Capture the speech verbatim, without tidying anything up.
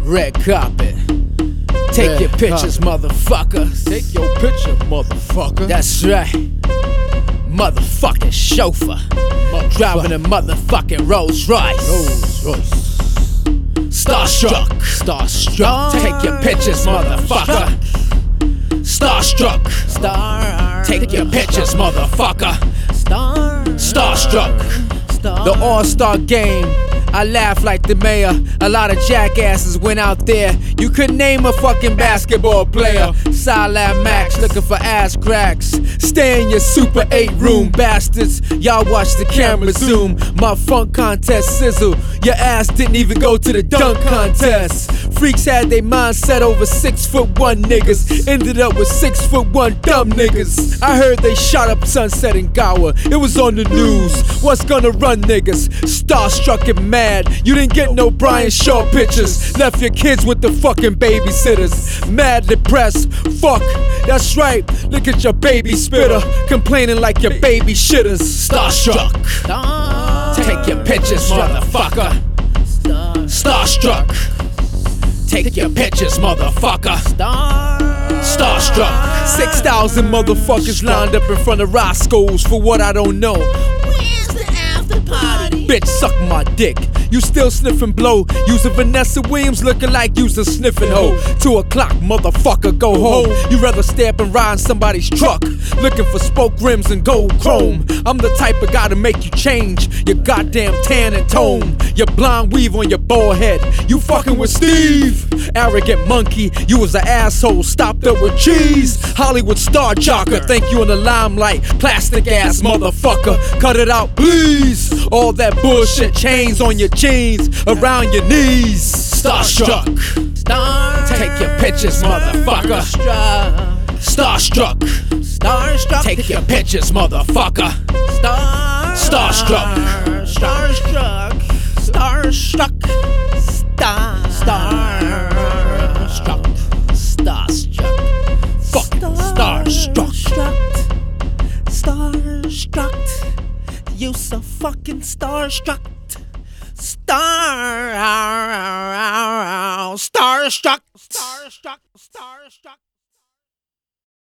Red carpet. Take Red your pictures, carpet. motherfuckers. Take your picture, motherfucker. That's right. Motherfucking chauffeur. Driving a motherfucking Rolls Royce. Rolls Royce. Starstruck. Starstruck. Take your pictures, motherfucker. Starstruck. Star. Take your pictures, motherfucker. Star. Starstruck. Star. The All-Star Game. I laugh like the mayor. A lot of jackasses went out there. You couldn't name a fucking basketball player. Silent Max looking for ass cracks. Stay in your Super eight room, bastards. Y'all watch the camera zoom. My funk contest sizzle. Your ass didn't even go to the dunk contest. Freaks had their mindset over six foot one niggas. Ended up with six foot one dumb niggas. I heard they shot up Sunset in Gower. It was on the news. What's gonna run niggas? Starstruck and mad. You didn't get no Brian Shaw pictures. Left your kids with the fucking babysitters. Mad depressed. Fuck. That's right. Look at your baby spitter. Complaining like your baby shitters. Starstruck. Star. Take your pictures, motherfucker. Star. Starstruck. Take your pictures, motherfucker. Star. Starstruck. Six thousand motherfuckers lined up in front of Roscoe's for what I don't know. Where's the after party? Bitch, suck my dick. You still sniffing blow. Use a Vanessa Williams looking like you's a sniffing hoe. Two o'clock, motherfucker, go home. You rather stay up and ride in somebody's truck, looking for spoke rims and gold chrome. I'm the type of guy to make you change your goddamn tan and tone. Your blonde weave on your bald head. You fucking with Steve. Arrogant monkey, you was an asshole. Stopped up with cheese. Hollywood star jocker. Think you in the limelight. Plastic ass motherfucker. Cut it out, please. All that bullshit chains on your jeans, around your knees. Starstruck. Star. Take your pictures, motherfucker. Starstruck. Starstruck. Starstruck. Take your pictures, motherfucker. Star. Starstruck. Starstruck. Starstruck. Star. Starstruck. Starstruck. Fucking starstruck. Starstruck. You so fucking starstruck. Star. Starstruck. Starstruck. Starstruck.